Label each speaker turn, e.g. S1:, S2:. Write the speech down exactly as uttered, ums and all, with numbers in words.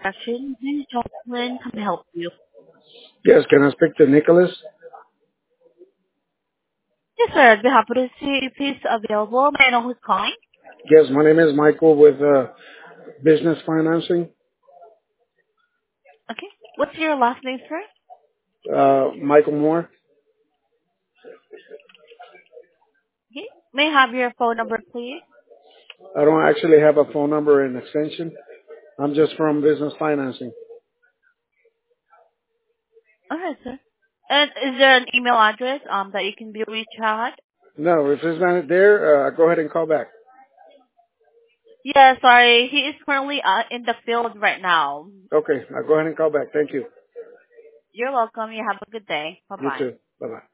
S1: Action. This is Jocelyn. Can I help you?
S2: Yes, can I speak to Nicholas?
S1: Yes, sir. I'd be happy to see if he's available. May I know who's calling?
S2: Yes, my name is Michael with uh, Business Financing.
S1: Okay. What's your last name, sir?
S2: Uh, Michael Moore.
S1: Okay. May I have your phone number, please?
S2: I don't actually have a phone number and extension. I'm just from Business Financing.
S1: All right, sir. And is there an email address um that you can be reached at?
S2: No, if it's not there, uh, go ahead and call back.
S1: Yeah, sorry. He is currently uh, in the field right now.
S2: Okay, I'll go ahead and call back. Thank you.
S1: You're welcome. You have a good day.
S2: You
S1: Bye-bye.
S2: too. Bye-bye.